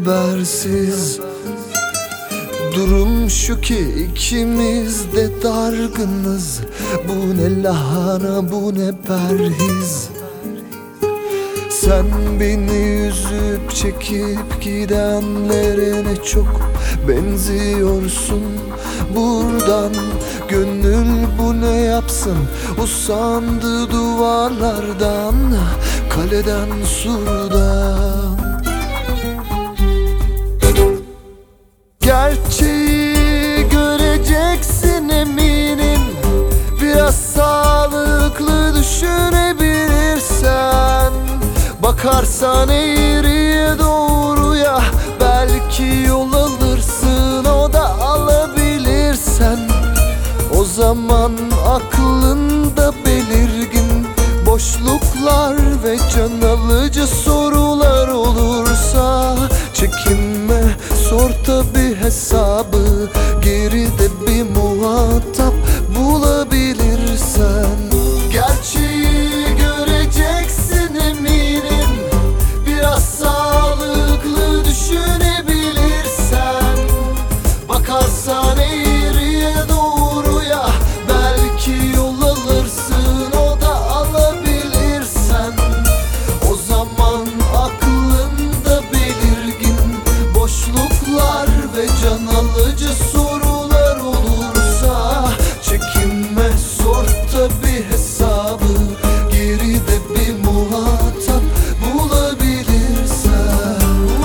habersiz. Durum şu ki ikimiz de dargınız. Bu ne lahana, bu ne perhiz. Sen beni üzüp çekip gidenlere ne çok benziyorsun. Buradan gönül bu ne yapsın, usandı duvarlardan, kaleden surdan. Gerçeği göreceksin eminim, biraz sağlıklı düşünebilirsen. Bakarsan eğriye doğruya, belki yol alırsın, o da alabilirsen. O zaman aklında belirgin boşluklar ve can alıcı sorular olursa, çekinme, sor tabi hesabı, geride bir muhatap bulabilirsen. Gerçeği göreceksin eminim, biraz sağlıklı düşünebilirsen. Bakarsan eğriye doğruya, belki yol alırsın, o da alabilirsen. O zaman aklında belirgin boşluklar ve can alıcı sorular olursa, çekinme, sor tabi hesabı, geride bir muhatap bulabilirsen.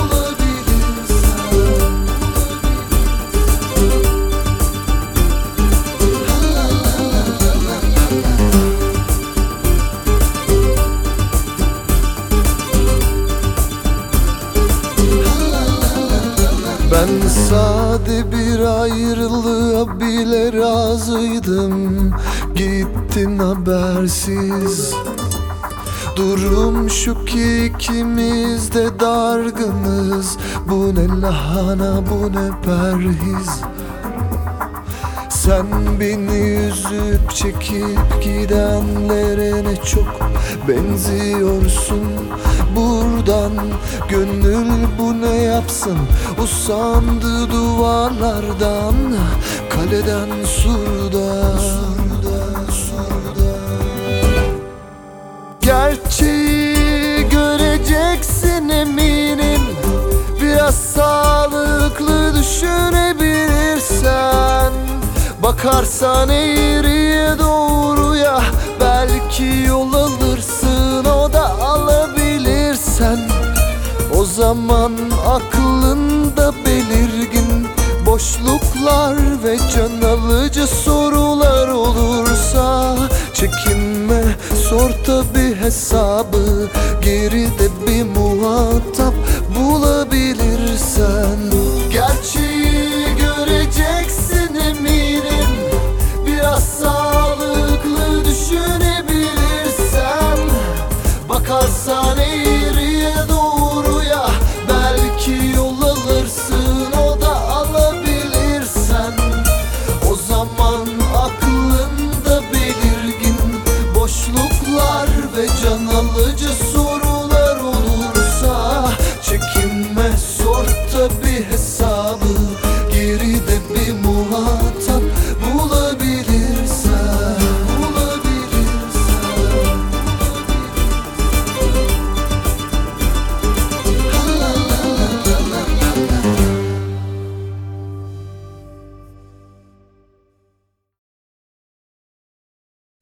Ben sade bir ayrılığa bile razıydım, gittin habersiz. Durum şu ki ikimiz de dargınız. Bu ne lahana, bu ne perhiz. Sen beni üzüp çekip gidenlere ne çok benziyorsun. Buradan gönül bu ne yapsın, usandı duvarlardan, kaleden surdan. Gerçeği göreceksin eminim, biraz sağlıklı düşünebilirsen. Bakarsan eğriye doğruya, belki yol alırsın, o da alabilirsen. O zaman aklında belirgin boşluklar ve can alıcı sorular olursa, çekinme, sor tabi hesabı, geride bir muhatap bulabilirsen. Gerçeği göreceksin eminim, biraz sağlıklı düşünebilirsen. Bakarsan eğriye doğruya, belki yol alırsın, o da alabilirsen. O zaman aklında belirgin boşluklar ve can alıcı sorular olursa, çekinme,